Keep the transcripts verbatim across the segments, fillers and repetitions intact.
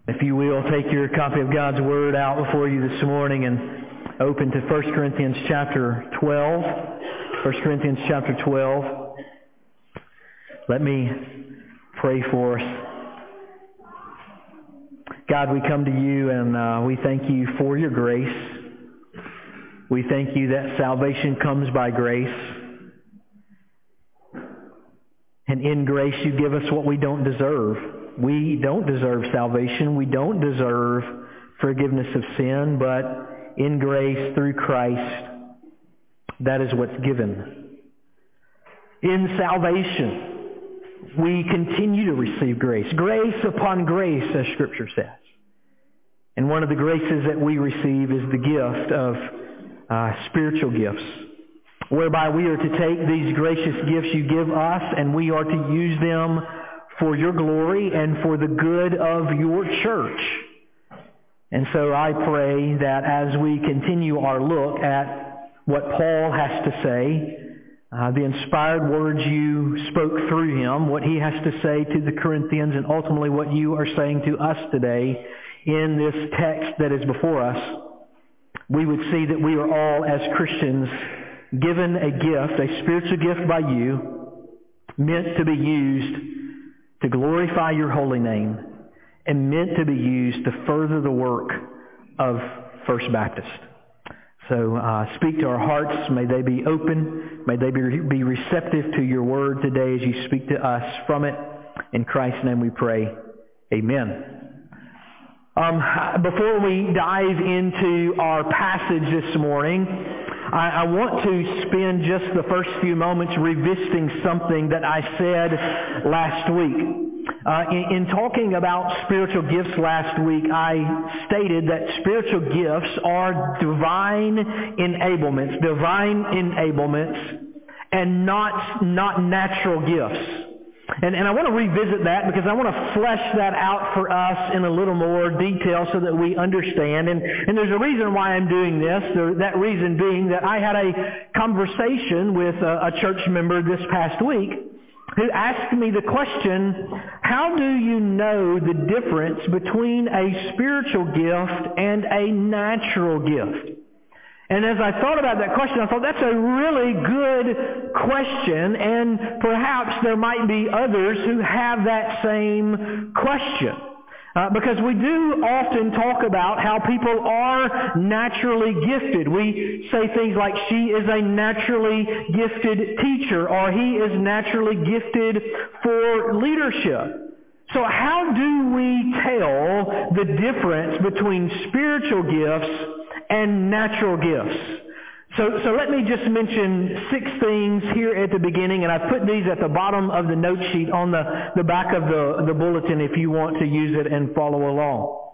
If you will, take your copy of God's Word out before you this morning and open to First Corinthians chapter twelve. First Corinthians chapter twelve. Let me pray for us. God, we come to you and uh, we thank you for your grace. We thank you that salvation comes by grace. And in grace you give us what we don't deserve. We don't deserve salvation. We don't deserve forgiveness of sin, but in grace through Christ, that is what's given. In salvation, we continue to receive grace. Grace upon grace, as Scripture says. And one of the graces that we receive is the gift of uh, spiritual gifts, whereby we are to take these gracious gifts you give us and we are to use them for your glory and for the good of your church. And so I pray that as we continue our look at what Paul has to say, uh, the inspired words you spoke through him, what he has to say to the Corinthians, and ultimately what you are saying to us today in this text that is before us, we would see that we are all, as Christians, given a gift, a spiritual gift by you, meant to be used to glorify your holy name, and meant to be used to further the work of First Baptist. So uh, speak to our hearts. May they be open. May they be, be receptive to your word today as you speak to us from it. In Christ's name we pray. Amen. Um, before we dive into our passage this morning, I, I want to spend just the first few moments revisiting something that I said last week. Uh, in, in talking about spiritual gifts last week, I stated that spiritual gifts are divine enablements, divine enablements, and not not natural gifts. And, and I want to revisit that because I want to flesh that out for us in a little more detail so that we understand. And, and there's a reason why I'm doing this. There, that reason being that I had a conversation with a, a church member this past week who asked me the question, how do you know the difference between a spiritual gift and a natural gift? And as I thought about that question, I thought that's a really good question, and perhaps there might be others who have that same question. Uh, because we do often talk about how people are naturally gifted. We say things like, she is a naturally gifted teacher, or he is naturally gifted for leadership. So how do we tell the difference between spiritual gifts and natural gifts? So, so let me just mention six things here at the beginning, and I put these at the bottom of the note sheet on the, the back of the, the bulletin if you want to use it and follow along.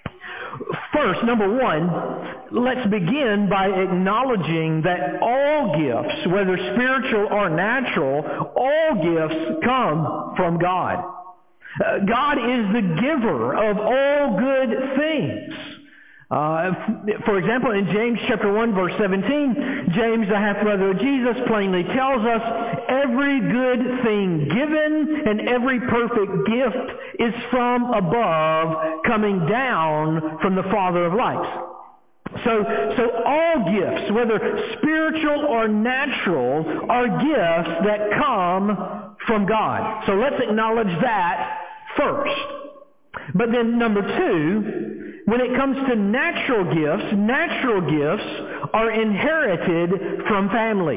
First, number one, let's begin by acknowledging that all gifts, whether spiritual or natural, all gifts come from God. Uh, God is the giver of all good things. Uh, for example, in James chapter one, verse seventeen, James, the half-brother of Jesus, plainly tells us, every good thing given and every perfect gift is from above, coming down from the Father of lights. So, so all gifts, whether spiritual or natural, are gifts that come from God. So let's acknowledge that first. But then number two, when it comes to natural gifts, natural gifts are inherited from family.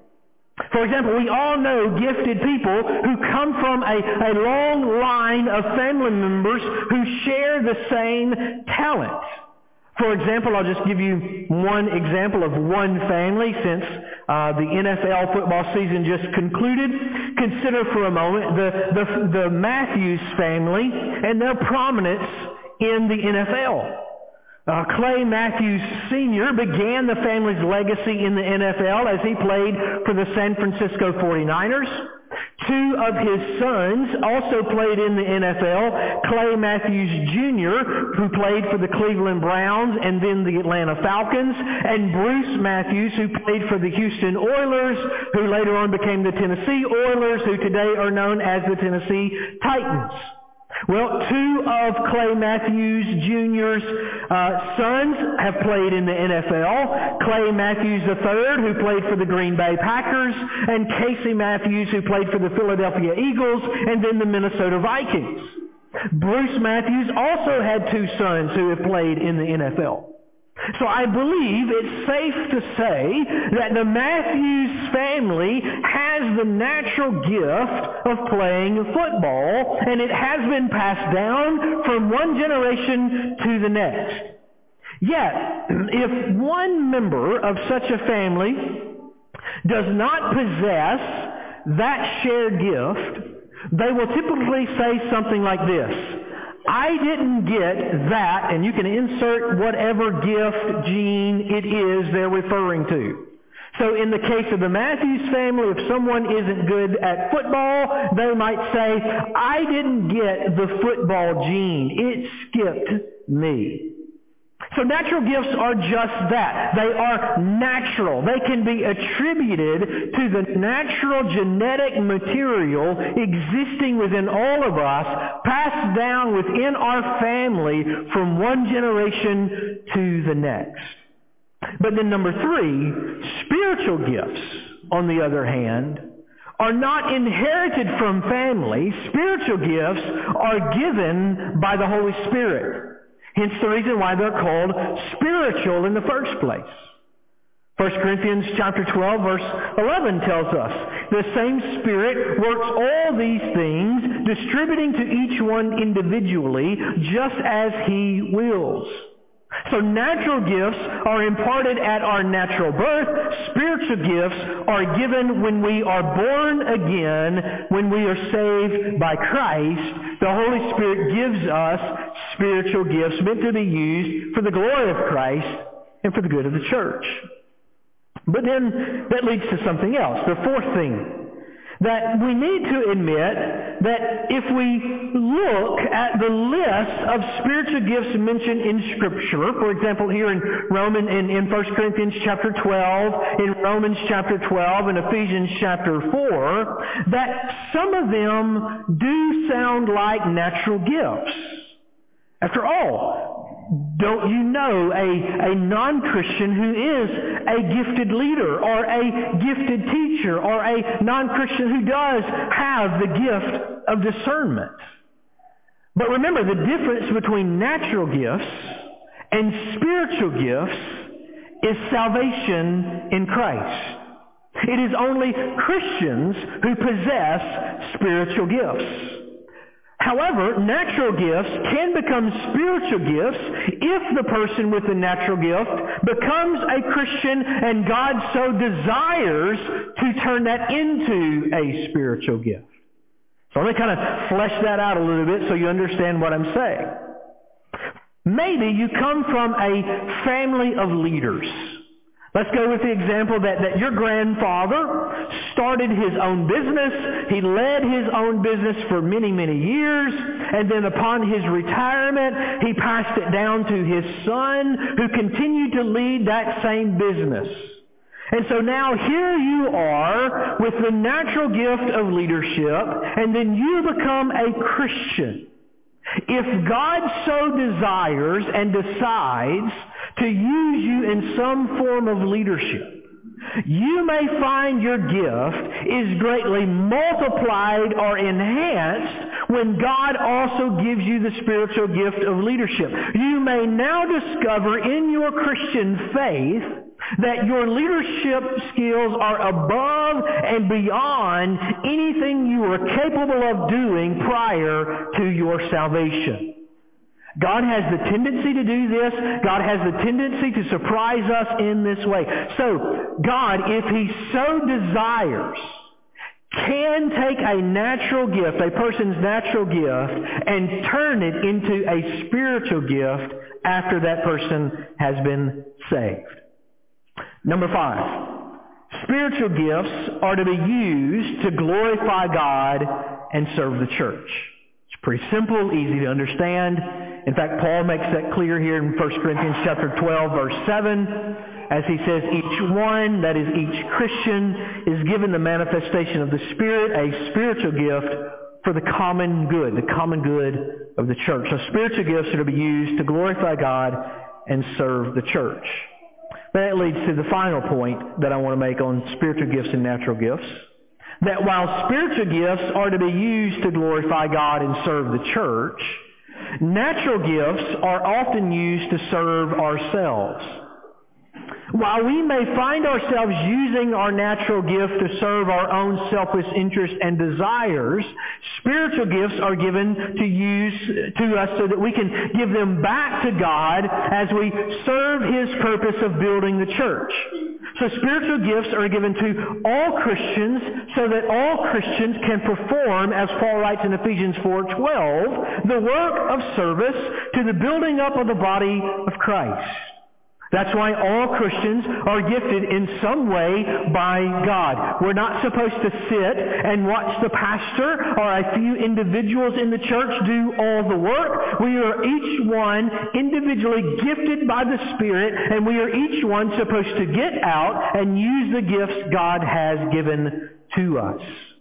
For example, we all know gifted people who come from a, a long line of family members who share the same talent. For example, I'll just give you one example of one family since uh, the N F L football season just concluded. Consider for a moment the, the, the Matthews family and their prominence in the N F L. Uh, Clay Matthews Senior began the family's legacy in the N F L as he played for the San Francisco forty-niners. Two of his sons also played in the N F L. Clay Matthews Junior, who played for the Cleveland Browns and then the Atlanta Falcons, and Bruce Matthews, who played for the Houston Oilers, who later on became the Tennessee Oilers, who today are known as the Tennessee Titans. Well, two of Clay Matthews Junior's uh, sons have played in the N F L. Clay Matthews the third, who played for the Green Bay Packers, and Casey Matthews, who played for the Philadelphia Eagles, and then the Minnesota Vikings. Bruce Matthews also had two sons who have played in the N F L. So I believe it's safe to say that the Matthews family has the natural gift of playing football, and it has been passed down from one generation to the next. Yet, if one member of such a family does not possess that shared gift, they will typically say something like this: I didn't get that, and you can insert whatever gift, gene it is they're referring to. So in the case of the Matthews family, if someone isn't good at football, they might say, I didn't get the football gene. It skipped me. So natural gifts are just that. They are natural. They can be attributed to the natural genetic material existing within all of us, passed down within our family from one generation to the next. But then number three, spiritual gifts, on the other hand, are not inherited from family. Spiritual gifts are given by the Holy Spirit. Hence the reason why they're called spiritual in the first place. First Corinthians chapter twelve, verse eleven tells us, the same Spirit works all these things, distributing to each one individually, just as He wills. So natural gifts are imparted at our natural birth. Spiritual gifts are given when we are born again, when we are saved by Christ. The Holy Spirit gives us spiritual gifts meant to be used for the glory of Christ and for the good of the church. But then that leads to something else. The fourth thing, that we need to admit that if we look at the list of spiritual gifts mentioned in Scripture, for example, here in Roman in, in First Corinthians chapter twelve, in Romans chapter twelve, and Ephesians chapter four, that some of them do sound like natural gifts. After all, don't you know a, a non-Christian who is a gifted leader or a gifted teacher or a non-Christian who does have the gift of discernment? But remember, the difference between natural gifts and spiritual gifts is salvation in Christ. It is only Christians who possess spiritual gifts. However, natural gifts can become spiritual gifts if the person with the natural gift becomes a Christian and God so desires to turn that into a spiritual gift. So let me kind of flesh that out a little bit so you understand what I'm saying. Maybe you come from a family of leaders. Let's go with the example that, that your grandfather started his own business. He led his own business for many, many years. And then upon his retirement, he passed it down to his son, who continued to lead that same business. And so now here you are with the natural gift of leadership, and then you become a Christian. If God so desires and decides to use you in some form of leadership, you may find your gift is greatly multiplied or enhanced when God also gives you the spiritual gift of leadership. You may now discover in your Christian faith that your leadership skills are above and beyond anything you were capable of doing prior to your salvation. God has the tendency to do this. God has the tendency to surprise us in this way. So, God, if He so desires, can take a natural gift, a person's natural gift, and turn it into a spiritual gift after that person has been saved. Number five, spiritual gifts are to be used to glorify God and serve the church. It's pretty simple, easy to understand. In fact, Paul makes that clear here in First Corinthians chapter twelve, verse seven, as he says, each one, that is each Christian, is given the manifestation of the Spirit, a spiritual gift for the common good, the common good of the church. So spiritual gifts are to be used to glorify God and serve the church. That leads to the final point that I want to make on spiritual gifts and natural gifts. That while spiritual gifts are to be used to glorify God and serve the church, natural gifts are often used to serve ourselves. While we may find ourselves using our natural gift to serve our own selfish interests and desires, spiritual gifts are given to use to us so that we can give them back to God as we serve His purpose of building the church. So spiritual gifts are given to all Christians so that all Christians can perform, as Paul writes in Ephesians four twelve, the work of service to the building up of the body of Christ. That's why all Christians are gifted in some way by God. We're not supposed to sit and watch the pastor or a few individuals in the church do all the work. We are each one individually gifted by the Spirit, and we are each one supposed to get out and use the gifts God has given to us.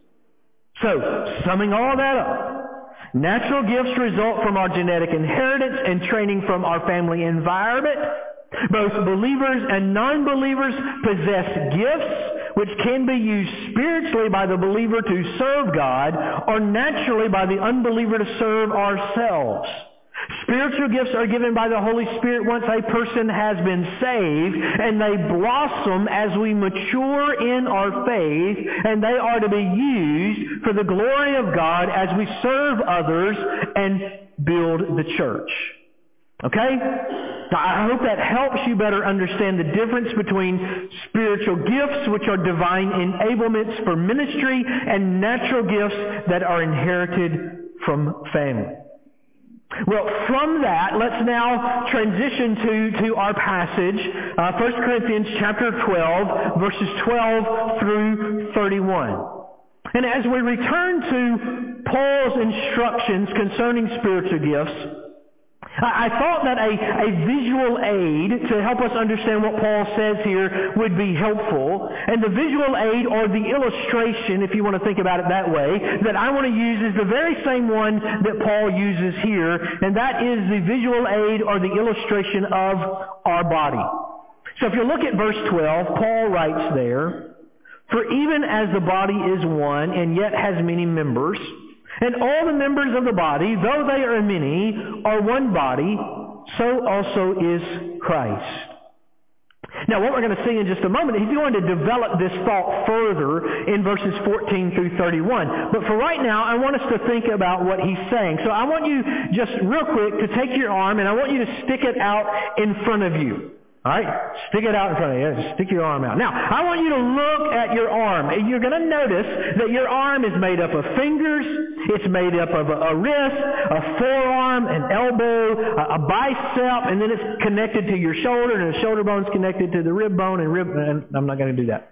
So, summing all that up, natural gifts result from our genetic inheritance and training from our family environment. Both believers and non-believers possess gifts which can be used spiritually by the believer to serve God or naturally by the unbeliever to serve ourselves. Spiritual gifts are given by the Holy Spirit once a person has been saved, and they blossom as we mature in our faith, and they are to be used for the glory of God as we serve others and build the church. Okay? Now, I hope that helps you better understand the difference between spiritual gifts, which are divine enablements for ministry, and natural gifts that are inherited from family. Well, from that, let's now transition to, to our passage, uh, First Corinthians chapter twelve, verses twelve through thirty-one. And as we return to Paul's instructions concerning spiritual gifts, I thought that a, a visual aid to help us understand what Paul says here would be helpful. And the visual aid, or the illustration, if you want to think about it that way, that I want to use is the very same one that Paul uses here, and that is the visual aid or the illustration of our body. So if you look at verse twelve, Paul writes there, "For even as the body is one and yet has many members, and all the members of the body, though they are many, are one body, so also is Christ." Now, what we're going to see in just a moment, he's going to develop this thought further in verses fourteen through thirty-one. But for right now, I want us to think about what he's saying. So I want you, just real quick, to take your arm, and I want you to stick it out in front of you. All right? Stick it out in front of you. Just stick your arm out. Now, I want you to look at your arm. You're going to notice that your arm is made up of fingers. It's made up of a, a wrist, a forearm, an elbow, a, a bicep, and then it's connected to your shoulder, and the shoulder bone's connected to the rib bone, and rib, and I'm not going to do that.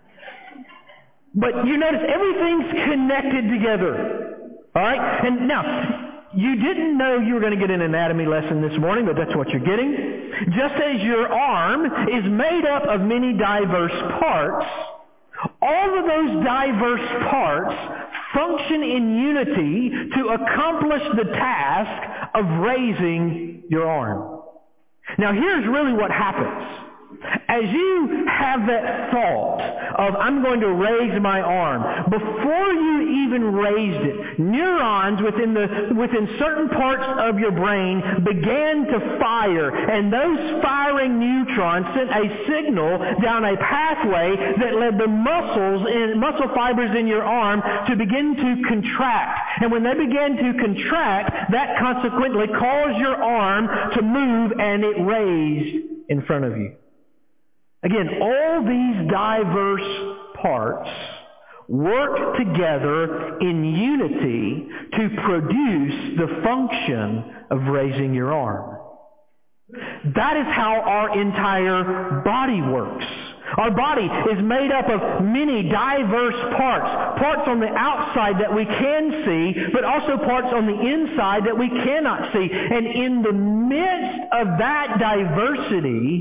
But you notice everything's connected together. All right? And now, you didn't know you were going to get an anatomy lesson this morning, but that's what you're getting. Just as your arm is made up of many diverse parts, all of those diverse parts function in unity to accomplish the task of raising your arm. Now, here's really what happens. As you have that thought of, I'm going to raise my arm, before you even raised it, neurons within the within certain parts of your brain began to fire, and those firing neutrons sent a signal down a pathway that led the muscles in muscle fibers in your arm to begin to contract. And when they began to contract, that consequently caused your arm to move, and it raised in front of you. Again, all these diverse parts work together in unity to produce the function of raising your arm. That is how our entire body works. Our body is made up of many diverse parts. Parts on the outside that we can see, but also parts on the inside that we cannot see. And in the midst of that diversity,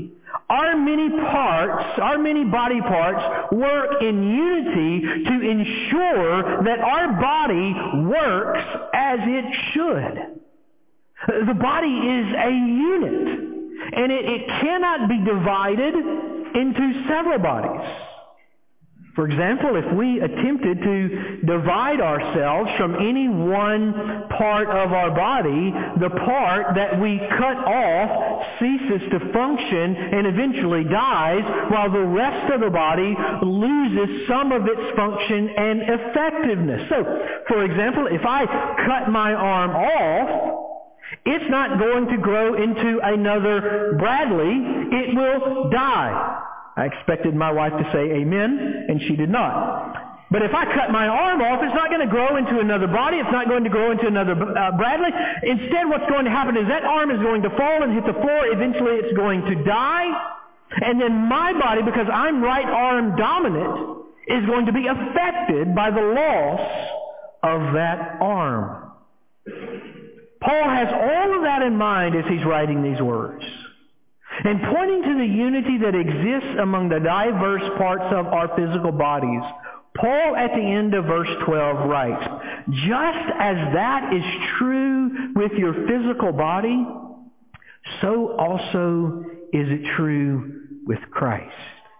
our many parts, our many body parts work in unity to ensure that our body works as it should. The body is a unit, and it, it cannot be divided into several bodies. For example, if we attempted to divide ourselves from any one part of our body, the part that we cut off ceases to function and eventually dies, while the rest of the body loses some of its function and effectiveness. So, for example, if I cut my arm off, it's not going to grow into another Bradley. It will die. I expected my wife to say amen, and she did not. But if I cut my arm off, it's not going to grow into another body. It's not going to grow into another uh, Bradley. Instead, what's going to happen is that arm is going to fall and hit the floor. Eventually, it's going to die. And then my body, because I'm right arm dominant, is going to be affected by the loss of that arm. Paul has all of that in mind as he's writing these words. And pointing to the unity that exists among the diverse parts of our physical bodies, Paul at the end of verse twelve writes, just as that is true with your physical body, so also is it true with Christ.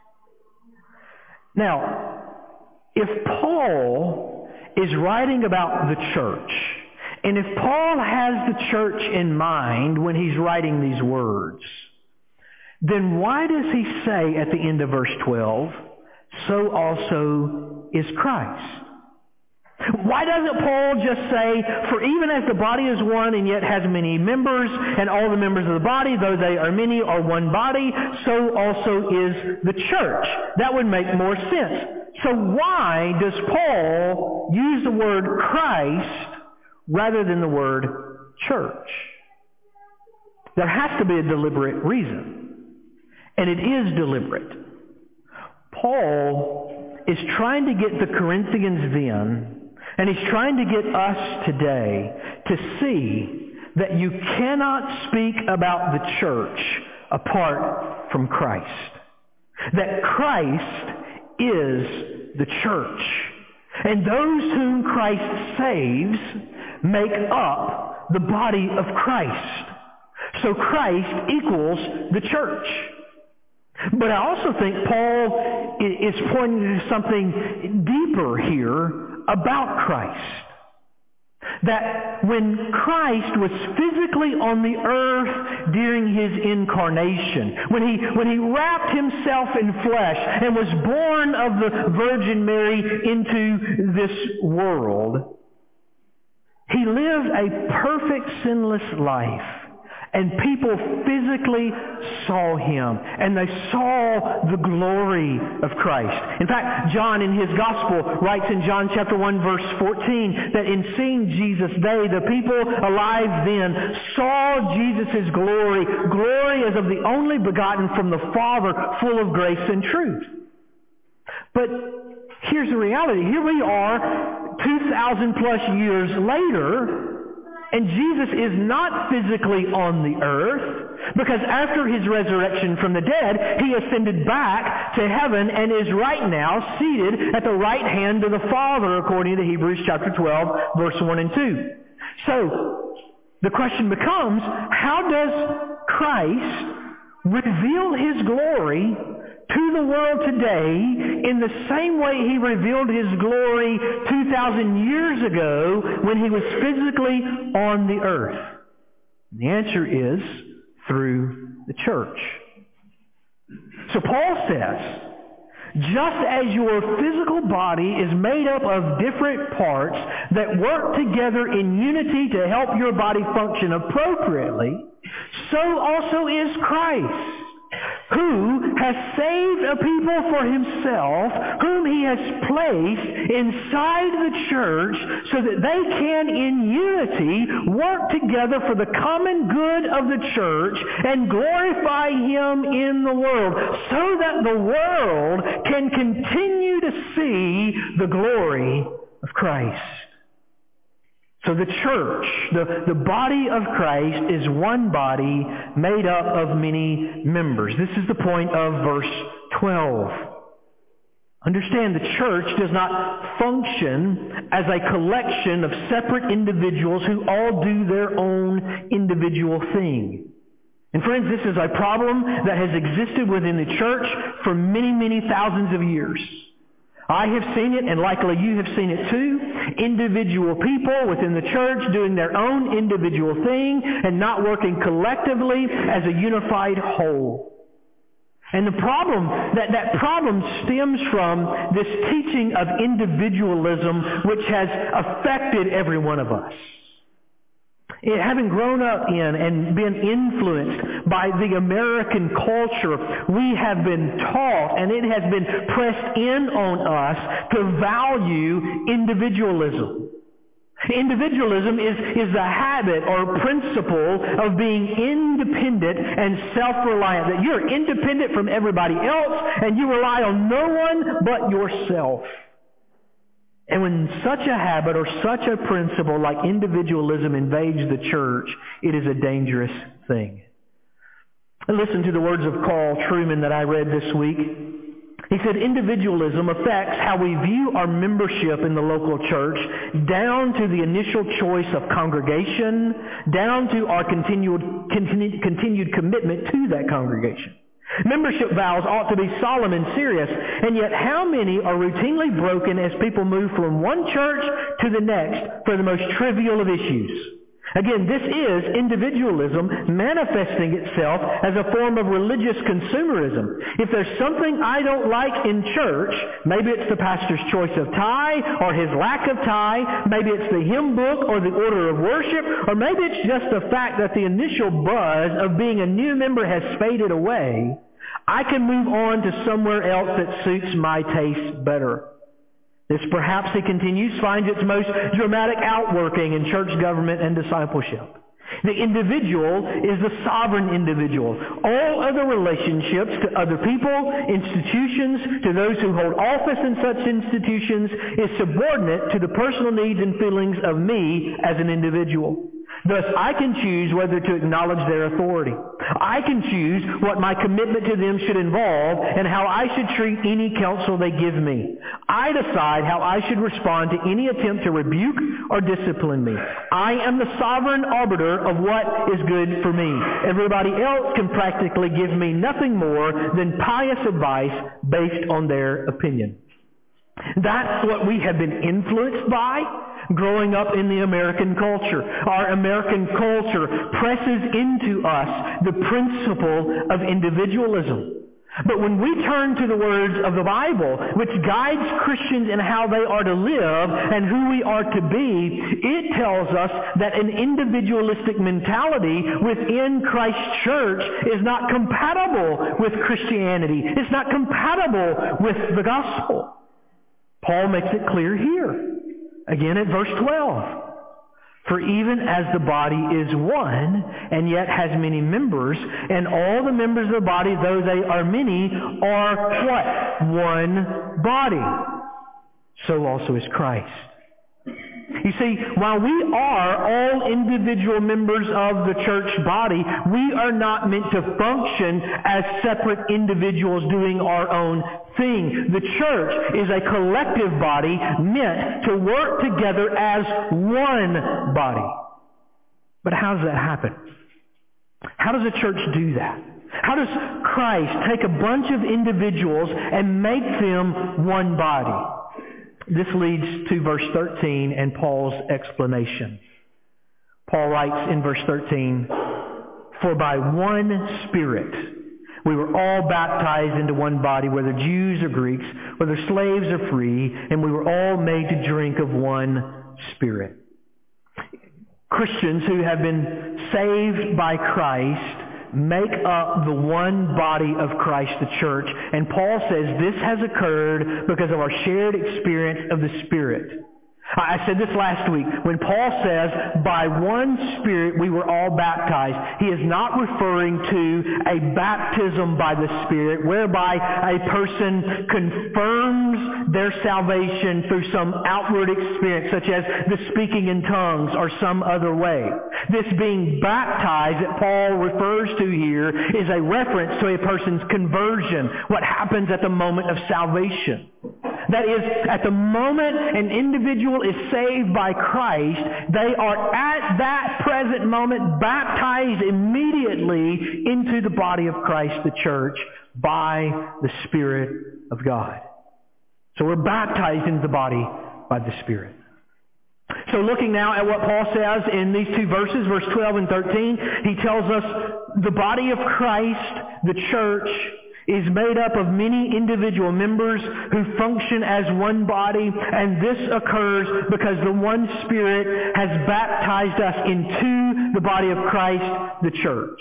Now, if Paul is writing about the church, and if Paul has the church in mind when he's writing these words, then why does he say at the end of verse twelve, so also is Christ? Why doesn't Paul just say, for even as the body is one and yet has many members, and all the members of the body, though they are many, are one body, so also is the church? That would make more sense. So why does Paul use the word Christ rather than the word church? There has to be a deliberate reason. And it is deliberate. Paul is trying to get the Corinthians then, and he's trying to get us today to see that you cannot speak about the church apart from Christ. That Christ is the church. And those whom Christ saves make up the body of Christ. So Christ equals the church. But I also think Paul is pointing to something deeper here about Christ. That when Christ was physically on the earth during his incarnation, when he, when he wrapped himself in flesh and was born of the Virgin Mary into this world, he lived a perfect sinless life. And people physically saw him, and they saw the glory of Christ. In fact, John in his gospel writes in John chapter one verse fourteen that in seeing Jesus, they, the people alive then, saw Jesus' glory, glory as of the only begotten from the Father, full of grace and truth. But here's the reality. Here we are, two thousand plus years later, and Jesus is not physically on the earth, because after his resurrection from the dead, he ascended back to heaven and is right now seated at the right hand of the Father, according to Hebrews chapter twelve, verse one and two. So, the question becomes, how does Christ reveal his glory to the world today in the same way he revealed his glory two thousand years ago when he was physically on the earth? The answer is through the church. So Paul says, just as your physical body is made up of different parts that work together in unity to help your body function appropriately, so also is Christ, who has saved a people for himself, whom he has placed inside the church so that they can in unity work together for the common good of the church and glorify him in the world, so that the world can continue to see the glory of Christ. So the church, the, the body of Christ, is one body made up of many members. This is the point of verse twelve. Understand, the church does not function as a collection of separate individuals who all do their own individual thing. And friends, this is a problem that has existed within the church for many, many thousands of years. I have seen it, and likely you have seen it too. Individual people within the church doing their own individual thing and not working collectively as a unified whole. And the problem, that, that problem stems from this teaching of individualism which has affected every one of us. It, having grown up in and been influenced by the American culture, we have been taught, and it has been pressed in on us to value individualism. Individualism is, is the habit or principle of being independent and self-reliant. That you're independent from everybody else and you rely on no one but yourself. And when such a habit or such a principle like individualism invades the church, it is a dangerous thing. Listen to the words of Carl Trueman that I read this week. He said, individualism affects how we view our membership in the local church, down to the initial choice of congregation, down to our continued, continued, continued commitment to that congregation. Membership vows ought to be solemn and serious, and yet how many are routinely broken as people move from one church to the next for the most trivial of issues? Again, this is individualism manifesting itself as a form of religious consumerism. If there's something I don't like in church, maybe it's the pastor's choice of tie or his lack of tie, maybe it's the hymn book or the order of worship, or maybe it's just the fact that the initial buzz of being a new member has faded away, I can move on to somewhere else that suits my taste better. This, perhaps, he continues, finds its most dramatic outworking in church government and discipleship. The individual is the sovereign individual. All other relationships to other people, institutions, to those who hold office in such institutions is subordinate to the personal needs and feelings of me as an individual. Thus, I can choose whether to acknowledge their authority. I can choose what my commitment to them should involve and how I should treat any counsel they give me. I decide how I should respond to any attempt to rebuke or discipline me. I am the sovereign arbiter of what is good for me. Everybody else can practically give me nothing more than pious advice based on their opinion. That's what we have been influenced by growing up in the American culture. Our American culture presses into us the principle of individualism. But when we turn to the words of the Bible, which guides Christians in how they are to live and who we are to be, it tells us that an individualistic mentality within Christ's church is not compatible with Christianity. It's not compatible with the gospel. Paul makes it clear here. Again at verse twelve. For even as the body is one, and yet has many members, and all the members of the body, though they are many, are what? One body. So also is Christ. You see, while we are all individual members of the church body, we are not meant to function as separate individuals doing our own thing. The church is a collective body meant to work together as one body. But how does that happen? How does a church do that? How does Christ take a bunch of individuals and make them one body? This leads to verse thirteen and Paul's explanation. Paul writes in verse thirteen, for by one Spirit we were all baptized into one body, whether Jews or Greeks, whether slaves or free, and we were all made to drink of one Spirit. Christians who have been saved by Christ make up the one body of Christ, the church. And Paul says this has occurred because of our shared experience of the Spirit. I said this last week. When Paul says, by one Spirit we were all baptized, he is not referring to a baptism by the Spirit whereby a person confirms their salvation through some outward experience, such as the speaking in tongues or some other way. This being baptized that Paul refers to here is a reference to a person's conversion, what happens at the moment of salvation. That is, at the moment an individual is saved by Christ, they are at that present moment baptized immediately into the body of Christ, the church, by the Spirit of God. So we're baptized into the body by the Spirit. So looking now at what Paul says in these two verses, verse twelve and thirteen, he tells us the body of Christ, the church, is made up of many individual members who function as one body, and this occurs because the one Spirit has baptized us into the body of Christ, the church.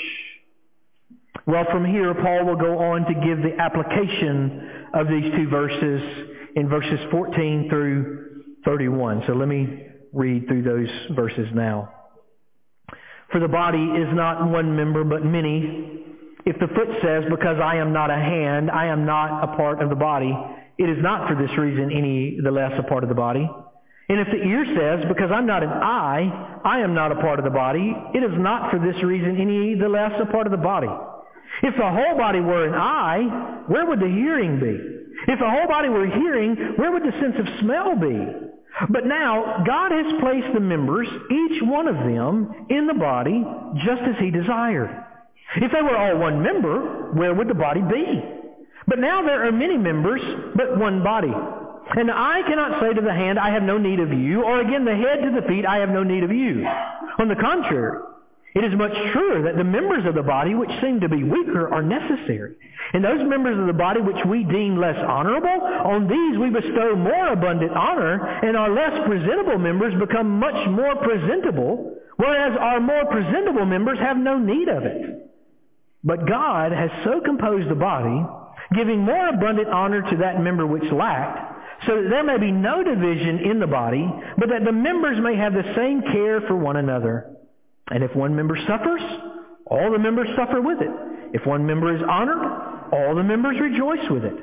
Well, from here, Paul will go on to give the application of these two verses in verses fourteen through thirty-one. So let me read through those verses now. For the body is not one member, but many. If the foot says, because I am not a hand, I am not a part of the body, it is not for this reason any the less a part of the body. And if the ear says, because I'm not an eye, I am not a part of the body, it is not for this reason any the less a part of the body. If the whole body were an eye, where would the hearing be? If the whole body were hearing, where would the sense of smell be? But now, God has placed the members, each one of them, in the body just as He desired. If they were all one member, where would the body be? But now there are many members, but one body. And the eye cannot say to the hand, I have no need of you, or again the head to the feet, I have no need of you. On the contrary, it is much truer that the members of the body which seem to be weaker are necessary. And those members of the body which we deem less honorable, on these we bestow more abundant honor, and our less presentable members become much more presentable, whereas our more presentable members have no need of it. But God has so composed the body, giving more abundant honor to that member which lacked, so that there may be no division in the body, but that the members may have the same care for one another. And if one member suffers, all the members suffer with it. If one member is honored, all the members rejoice with it.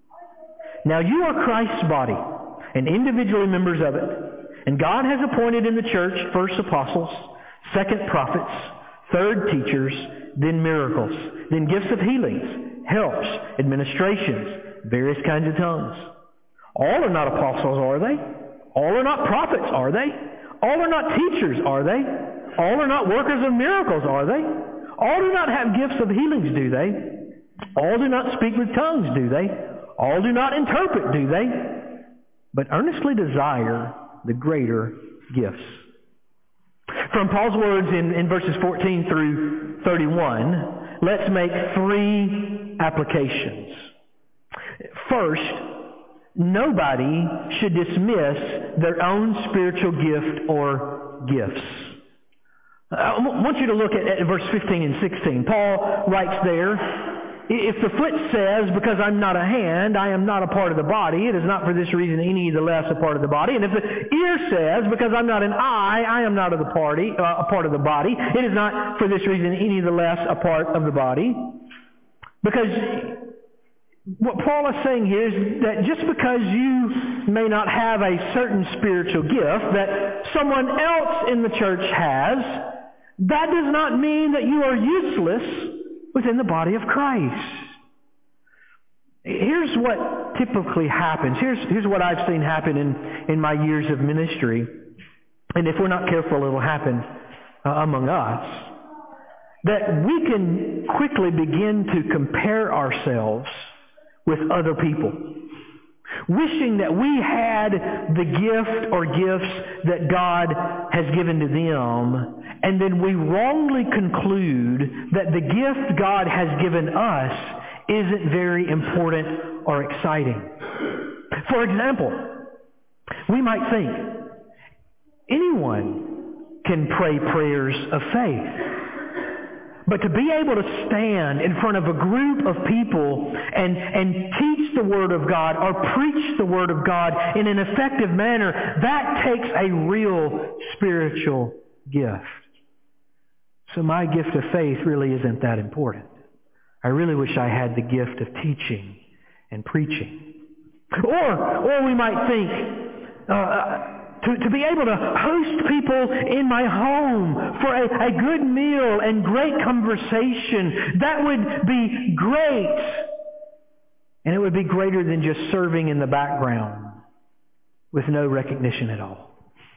Now you are Christ's body, and individually members of it. And God has appointed in the church first apostles, second prophets, third teachers, then miracles, then gifts of healings, helps, administrations, various kinds of tongues. All are not apostles, are they? All are not prophets, are they? All are not teachers, are they? All are not workers of miracles, are they? All do not have gifts of healings, do they? All do not speak with tongues, do they? All do not interpret, do they? But earnestly desire the greater gifts. From Paul's words in, in verses fourteen through thirty-one, let's make three applications. First, nobody should dismiss their own spiritual gift or gifts. I want you to look at, at verse fifteen and sixteen. Paul writes there, if the foot says, because I'm not a hand, I am not a part of the body, it is not for this reason any the less a part of the body. And if the ear says, because I'm not an eye, I am not of the party, uh, a part of the body, it is not for this reason any the less a part of the body. Because what Paul is saying here is that just because you may not have a certain spiritual gift that someone else in the church has, that does not mean that you are useless within the body of Christ. Here's what typically happens. Here's, here's what I've seen happen in, in my years of ministry. And if we're not careful, it'll happen uh, among us. That we can quickly begin to compare ourselves with other people, wishing that we had the gift or gifts that God has given to them, and then we wrongly conclude that the gift God has given us isn't very important or exciting. For example, we might think anyone can pray prayers of faith. But to be able to stand in front of a group of people and, and teach the Word of God or preach the Word of God in an effective manner, that takes a real spiritual gift. So my gift of faith really isn't that important. I really wish I had the gift of teaching and preaching. Or, or we might think, uh, To, to be able to host people in my home for a, a good meal and great conversation, that would be great. And it would be greater than just serving in the background with no recognition at all.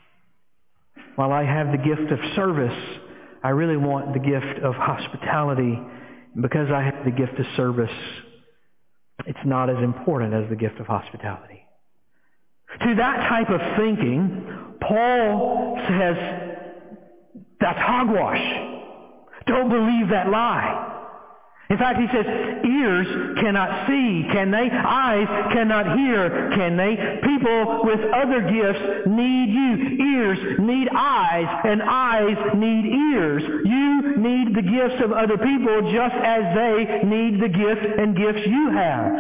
While I have the gift of service, I really want the gift of hospitality. And because I have the gift of service, it's not as important as the gift of hospitality. To that type of thinking, Paul says, that's hogwash. Don't believe that lie. In fact, he says, ears cannot see, can they? Eyes cannot hear, can they? People with other gifts need you. Ears need eyes, and eyes need ears. You need the gifts of other people just as they need the gift and gifts you have.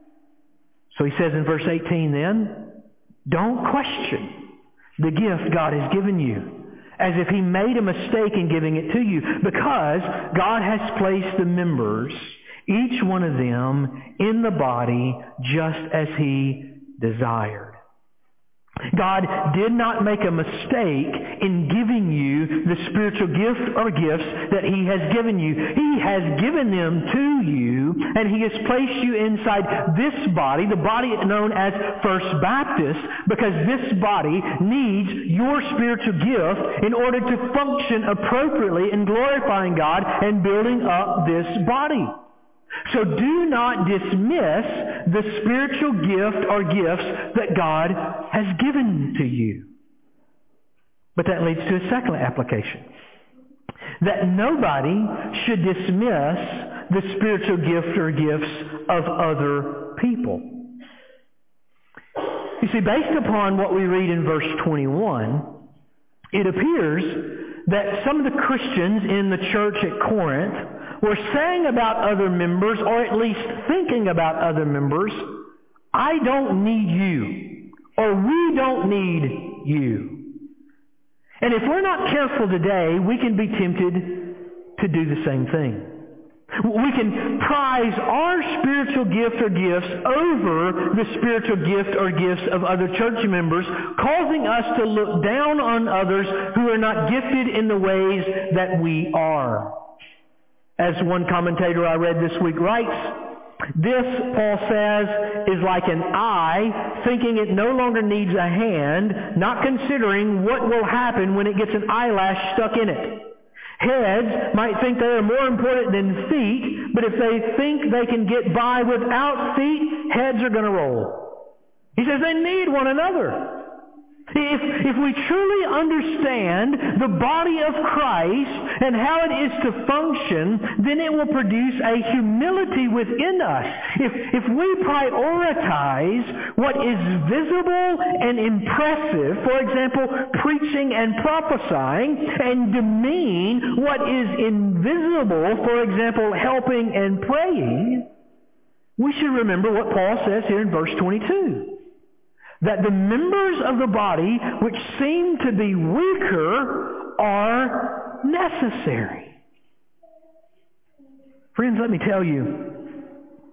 So he says in verse eighteen then, don't question the gift God has given you as if He made a mistake in giving it to you, because God has placed the members, each one of them, in the body just as He desired. God did not make a mistake in giving you the spiritual gift or gifts that He has given you. He has given them to you, and He has placed you inside this body, the body known as First Baptist, because this body needs your spiritual gift in order to function appropriately in glorifying God and building up this body. So do not dismiss the spiritual gift or gifts that God has given to you. But that leads to a second application. That nobody should dismiss the spiritual gift or gifts of other people. You see, based upon what we read in verse twenty-one, it appears that some of the Christians in the church at Corinth were saying about other members, or at least thinking about other members, I don't need you, or we don't need you. And if we're not careful today, we can be tempted to do the same thing. We can prize our spiritual gift or gifts over the spiritual gift or gifts of other church members, causing us to look down on others who are not gifted in the ways that we are. As one commentator I read this week writes, this, Paul says, is like an eye thinking it no longer needs a hand, not considering what will happen when it gets an eyelash stuck in it. Heads might think they are more important than feet, but if they think they can get by without feet, heads are going to roll. He says they need one another. If, if we truly understand the body of Christ and how it is to function, then it will produce a humility within us. If, if we prioritize what is visible and impressive, for example, preaching and prophesying, and demean what is invisible, for example, helping and praying, we should remember what Paul says here in verse twenty-two. That the members of the body which seem to be weaker are necessary. Friends, let me tell you,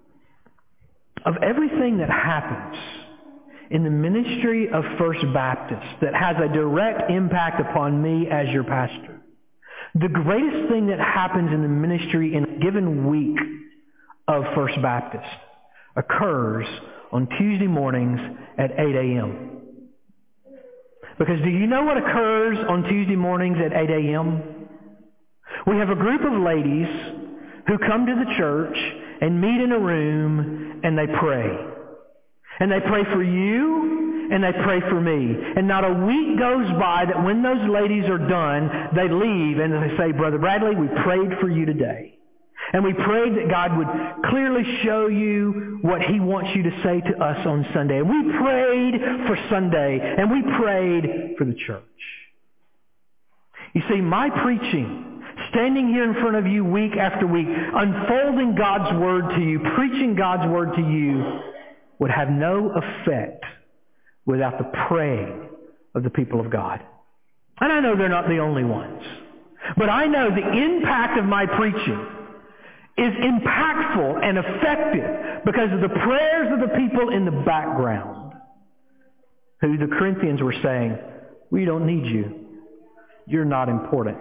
of everything that happens in the ministry of First Baptist that has a direct impact upon me as your pastor, the greatest thing that happens in the ministry in a given week of First Baptist occurs on Tuesday mornings at eight a.m. Because do you know what occurs on Tuesday mornings at eight a.m.? We have a group of ladies who come to the church and meet in a room and they pray. And they pray for you and they pray for me. And not a week goes by that when those ladies are done, they leave and they say, Brother Bradley, we prayed for you today. And we prayed that God would clearly show you what He wants you to say to us on Sunday. And we prayed for Sunday. And we prayed for the church. You see, my preaching standing here in front of you week after week, unfolding God's Word to you, preaching God's Word to you, would have no effect without the praying of the people of God. And I know they're not the only ones. But I know the impact of my preaching is impactful and effective because of the prayers of the people in the background, who the Corinthians were saying, we don't need you. You're not important.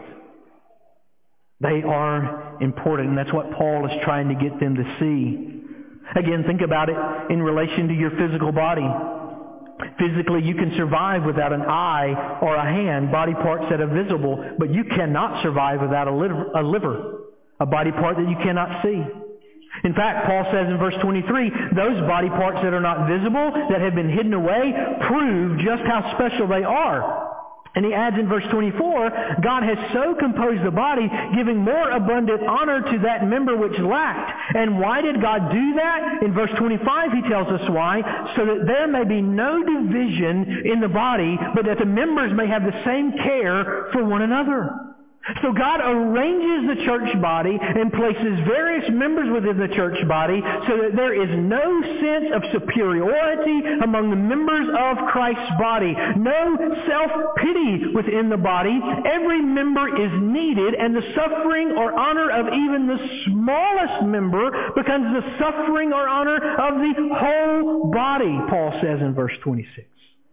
They are important, and that's what Paul is trying to get them to see. Again, think about it in relation to your physical body. Physically, you can survive without an eye or a hand, body parts that are visible, but you cannot survive without a liver, a liver, a body part that you cannot see. In fact, Paul says in verse twenty-three, those body parts that are not visible, that have been hidden away, prove just how special they are. And he adds in verse twenty-four, God has so composed the body, giving more abundant honor to that member which lacked. And why did God do that? In verse twenty-five he tells us why, so that there may be no division in the body, but that the members may have the same care for one another. So God arranges the church body and places various members within the church body so that there is no sense of superiority among the members of Christ's body. No self-pity within the body. Every member is needed, and the suffering or honor of even the smallest member becomes the suffering or honor of the whole body, Paul says in verse twenty-six.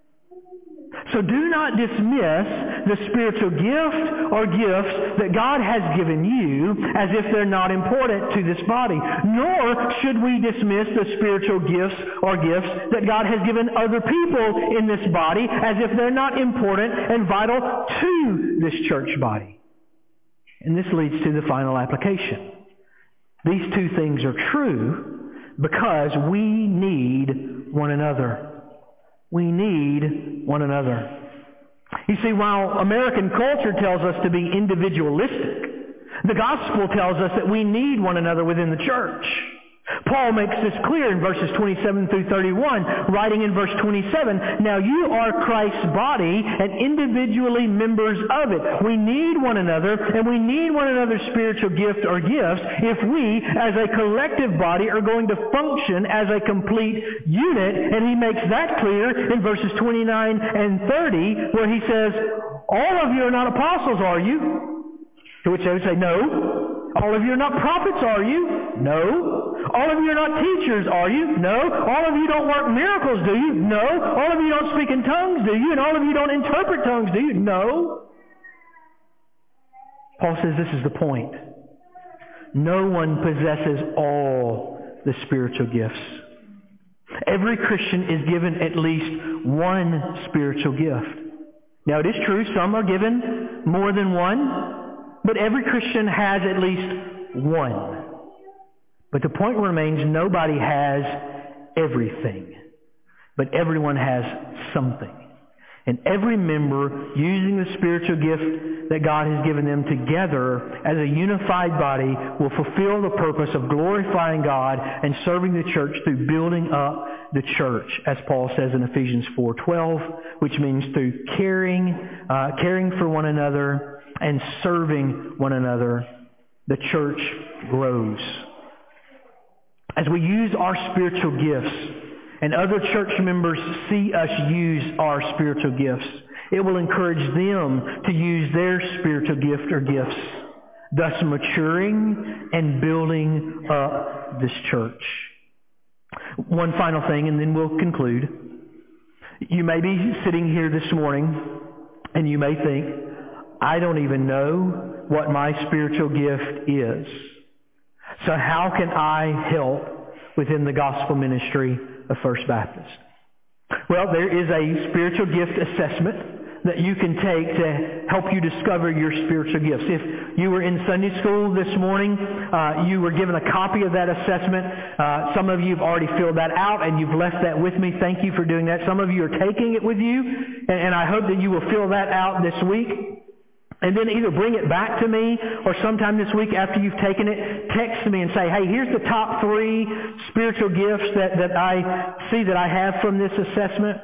So do not dismiss the spiritual gift or gifts that God has given you as if they're not important to this body. Nor should we dismiss the spiritual gifts or gifts that God has given other people in this body as if they're not important and vital to this church body. And this leads to the final application. These two things are true because we need one another. We need one another. You see, while American culture tells us to be individualistic, the gospel tells us that we need one another within the church. Paul makes this clear in verses twenty-seven through thirty-one, writing in verse twenty-seven, now you are Christ's body and individually members of it. We need one another, and we need one another's spiritual gift or gifts if we, as a collective body, are going to function as a complete unit. And he makes that clear in verses twenty-nine and thirty, where he says, all of you are not apostles, are you? To which they would say, no. All of you are not prophets, are you? No. All of you are not teachers, are you? No. All of you don't work miracles, do you? No. All of you don't speak in tongues, do you? And all of you don't interpret tongues, do you? No. Paul says this is the point. No one possesses all the spiritual gifts. Every Christian is given at least one spiritual gift. Now it is true, some are given more than one, but every Christian has at least one. But the point remains, nobody has everything. But everyone has something. And every member, using the spiritual gift that God has given them together as a unified body, will fulfill the purpose of glorifying God and serving the church through building up the church, as Paul says in Ephesians four twelve, which means through caring, uh, caring for one another and serving one another, the church grows. As we use our spiritual gifts and other church members see us use our spiritual gifts, it will encourage them to use their spiritual gift or gifts, thus maturing and building up this church. One final thing, and then we'll conclude. You may be sitting here this morning and you may think, I don't even know what my spiritual gift is. So how can I help within the gospel ministry of First Baptist? Well, there is a spiritual gift assessment that you can take to help you discover your spiritual gifts. If you were in Sunday school this morning, uh, you were given a copy of that assessment. Uh, some of you have already filled that out and you've left that with me. Thank you for doing that. Some of you are taking it with you, and, and I hope that you will fill that out this week. And then either bring it back to me or sometime this week after you've taken it, text me and say, hey, here's the top three spiritual gifts that, that I see that I have from this assessment.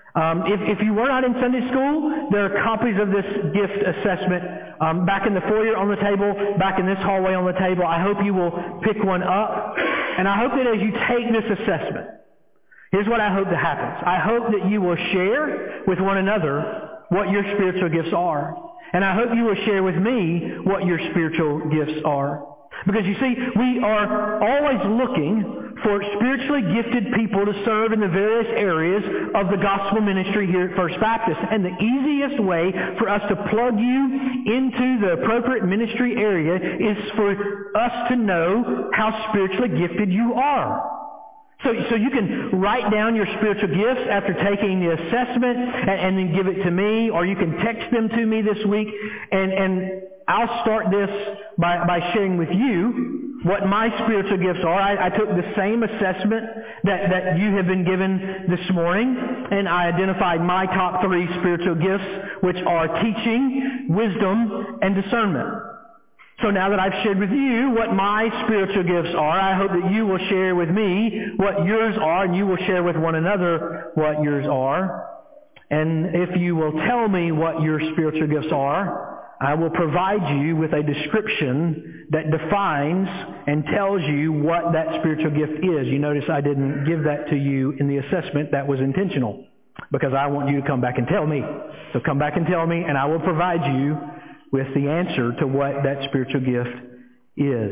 Um, if, if you were not in Sunday school, there are copies of this gift assessment um, back in the foyer on the table, back in this hallway on the table. I hope you will pick one up. And I hope that as you take this assessment, here's what I hope that happens. I hope that you will share with one another what your spiritual gifts are. And I hope you will share with me what your spiritual gifts are. Because you see, we are always looking for spiritually gifted people to serve in the various areas of the gospel ministry here at First Baptist. And the easiest way for us to plug you into the appropriate ministry area is for us to know how spiritually gifted you are. So, so you can write down your spiritual gifts after taking the assessment and, and then give it to me, or you can text them to me this week, and, and I'll start this by, by sharing with you what my spiritual gifts are. I, I took the same assessment that, that you have been given this morning, and I identified my top three spiritual gifts, which are teaching, wisdom, and discernment. So now that I've shared with you what my spiritual gifts are, I hope that you will share with me what yours are, and you will share with one another what yours are. And if you will tell me what your spiritual gifts are, I will provide you with a description that defines and tells you what that spiritual gift is. You notice I didn't give that to you in the assessment. That was intentional, because I want you to come back and tell me. So come back and tell me, and I will provide you with the answer to what that spiritual gift is.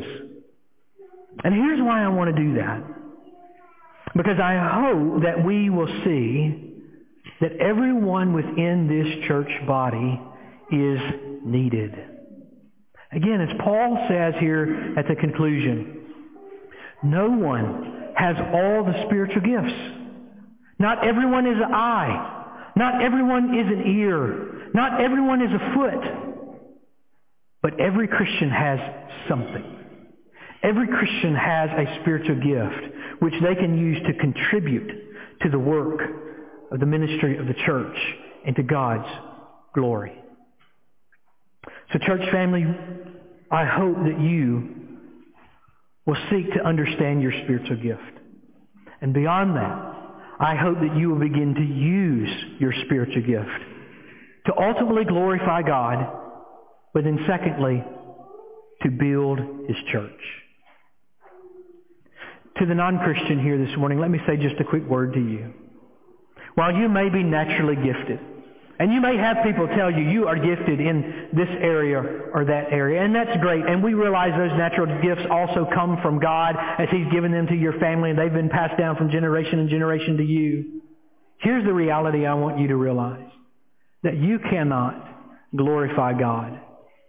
And here's why I want to do that. Because I hope that we will see that everyone within this church body is needed. Again, as Paul says here at the conclusion, no one has all the spiritual gifts. Not everyone is an eye. Not everyone is an ear. Not everyone is a foot. But every Christian has something. Every Christian has a spiritual gift which they can use to contribute to the work of the ministry of the church and to God's glory. So church family, I hope that you will seek to understand your spiritual gift. And beyond that, I hope that you will begin to use your spiritual gift to ultimately glorify God, but then secondly, to build His church. To the non-Christian here this morning, let me say just a quick word to you. While you may be naturally gifted, and you may have people tell you you are gifted in this area or that area, and that's great, and we realize those natural gifts also come from God as He's given them to your family, and they've been passed down from generation and generation to you. Here's the reality I want you to realize, that you cannot glorify God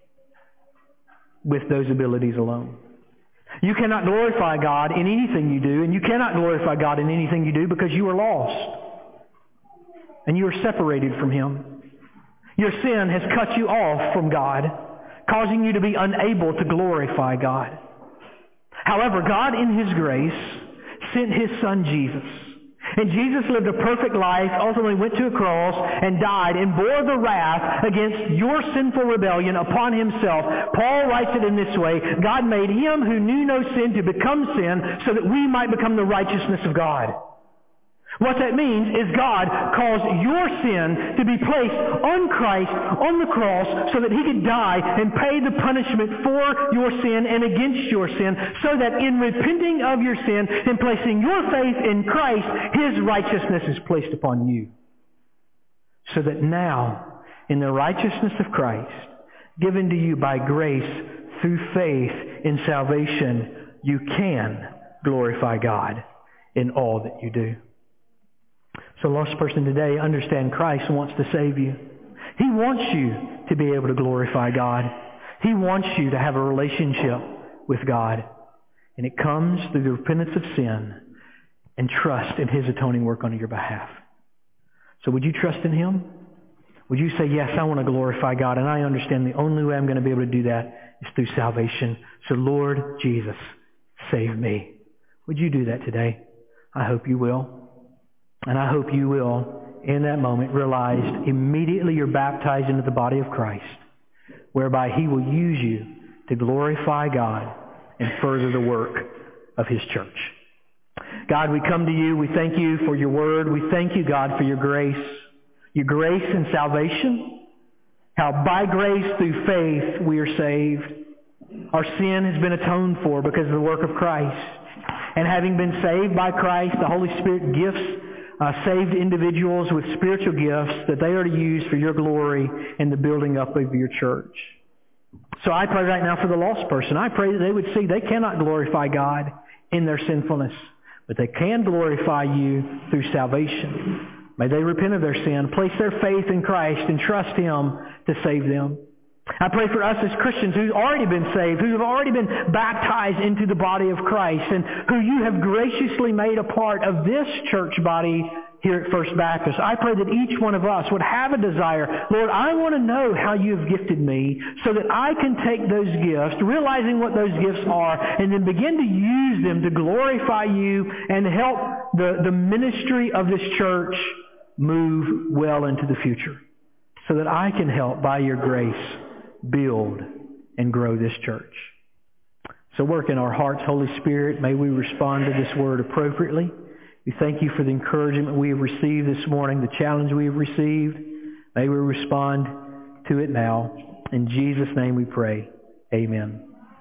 with those abilities alone. You cannot glorify God in anything you do, and you cannot glorify God in anything you do because you are lost. And you are separated from Him. Your sin has cut you off from God, causing you to be unable to glorify God. However, God in His grace sent His Son Jesus. And Jesus lived a perfect life, ultimately went to a cross and died and bore the wrath against your sinful rebellion upon Himself. Paul writes it in this way: God made Him who knew no sin to become sin so that we might become the righteousness of God. What that means is God caused your sin to be placed on Christ on the cross so that He could die and pay the punishment for your sin and against your sin, so that in repenting of your sin and placing your faith in Christ, His righteousness is placed upon you. So that now, in the righteousness of Christ, given to you by grace through faith in salvation, you can glorify God in all that you do. So lost person today, understand Christ wants to save you. He wants you to be able to glorify God. He wants you to have a relationship with God. And it comes through the repentance of sin and trust in His atoning work on your behalf. So would you trust in Him? Would you say, yes, I want to glorify God, and I understand the only way I'm going to be able to do that is through salvation. So Lord Jesus, save me. Would you do that today? I hope you will. And I hope you will, in that moment, realize immediately you're baptized into the body of Christ, whereby He will use you to glorify God and further the work of His church. God, we come to you. We thank you for your word. We thank you, God, for your grace. Your grace in salvation. How by grace through faith we are saved. Our sin has been atoned for because of the work of Christ. And having been saved by Christ, the Holy Spirit gifts uh, saved individuals with spiritual gifts that they are to use for your glory and the building up of your church. So I pray right now for the lost person. I pray that they would see they cannot glorify God in their sinfulness, but they can glorify you through salvation. May they repent of their sin, place their faith in Christ, and trust Him to save them. I pray for us as Christians who've already been saved, who have already been baptized into the body of Christ, and who you have graciously made a part of this church body here at First Baptist. I pray that each one of us would have a desire, Lord, I want to know how you have gifted me so that I can take those gifts, realizing what those gifts are, and then begin to use them to glorify you and help the, the ministry of this church move well into the future so that I can help, by your grace, build and grow this church. So work in our hearts, Holy Spirit. May we respond to this word appropriately. We thank you for the encouragement we have received this morning, the challenge we have received. May we respond to it now. In Jesus' name we pray. Amen.